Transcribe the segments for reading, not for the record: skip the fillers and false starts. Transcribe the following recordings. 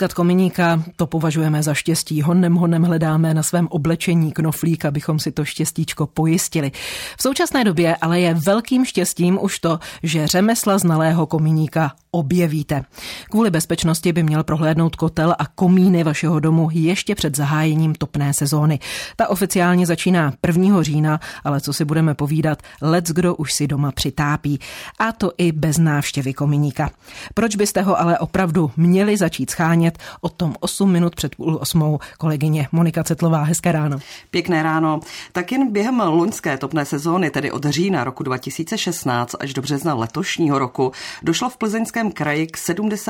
potkat kominíka, to považujeme za štěstí. Honem hledáme na svém oblečení knoflík, abychom si to štěstíčko pojistili. V současné době ale je velkým štěstím už to, že řemesla znalého kominíka objevíte. Kvůli bezpečnosti by měl prohlédnout kotel a komíny vašeho domu ještě před zahájením topné sezóny. Ta oficiálně začíná 1. října, ale co si budeme povídat, leckdo už si doma přitápí. A to i bez návštěvy kominíka. Proč byste ho ale opravdu měli začít schánět? O tom 8 minut před 7:30 kolegyně Monika Cetlová. Hezké ráno. Pěkné ráno. Tak jen během loňské topné sezóny, tedy od října roku 2016 až do března letošního roku, došlo v Plzeňském kraji k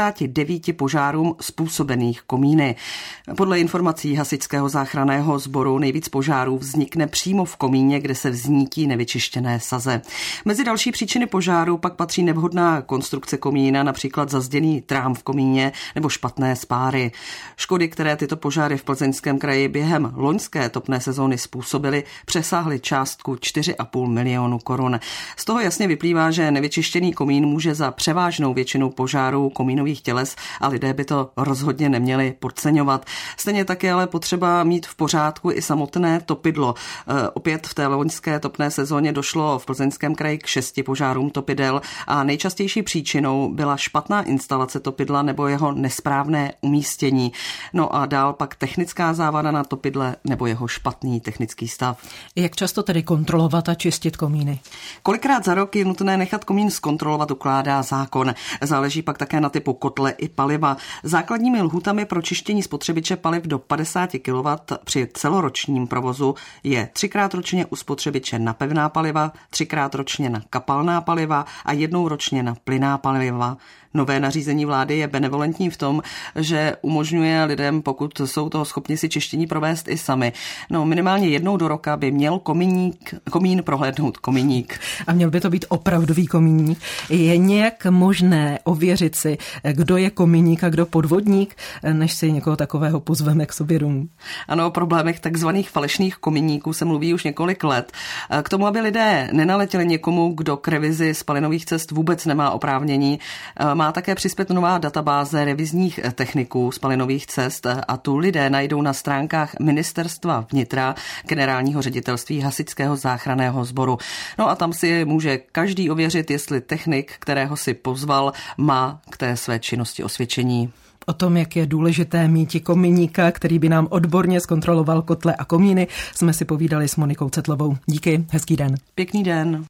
79 požárům způsobených komíny. Podle informací Hasičského záchranného sboru nejvíc požárů vznikne přímo v komíně, kde se vznítí nevyčištěné saze. Mezi další příčiny požáru pak patří nevhodná konstrukce komína, například zazděný trám v komíně nebo špatné spáry. Škody, které tyto požáry v Plzeňském kraji během loňské topné sezóny způsobily, přesáhly částku 4,5 milionu korun. Z toho jasně vyplývá, že nevyčištěný komín může za převážnou většinu požárů komínových těles a lidé by to rozhodně neměli podceňovat. Stejně tak je ale potřeba mít v pořádku i samotné topidlo. Opět v té loňské topné sezóně došlo v Plzeňském kraji k 6 požárům topidel a nejčastější příčinou byla špatná instalace topidla nebo jeho nesprávné umístění. No a dál pak technická závada na topidle nebo jeho špatný technický stav. Jak často tedy kontrolovat a čistit komíny? Kolikrát za rok je nutné nechat komín zkontrolovat, ukládá zákon. Záleží pak také na typu kotle i paliva. Základními lhůtami pro čištění spotřebiče paliv do 50 kW při celoročním provozu je 3krát ročně u spotřebiče na pevná paliva, 3krát ročně na kapalná paliva a 1 ročně na plynná paliva. Nové nařízení vlády je benevolentní v tom, že umožňuje lidem, pokud jsou toho schopni, si čištění provést i sami. No, minimálně 1 do roka by měl komín prohlédnout kominík. A měl by to být opravdový komíník. Je nějak možné ověřit si, kdo je komíník a kdo podvodník, než si někoho takového pozveme k sobě domů? Ano, o problémech takzvaných falešných komíníků se mluví už několik let. K tomu, aby lidé nenaletěli někomu, kdo k revizi spalinových cest vůbec nemá oprávnění, má také přispět nová databáze revizních techniků spalinových cest a tu lidé najdou na stránkách Ministerstva vnitra, Generálního ředitelství Hasičského záchranného sboru. No a tam si může každý ověřit, jestli technik, kterého si pozval, má k té své činnosti osvědčení. O tom, jak je důležité mít kominíka, který by nám odborně zkontroloval kotle a komíny, jsme si povídali s Monikou Cetlovou. Díky, hezký den. Pěkný den.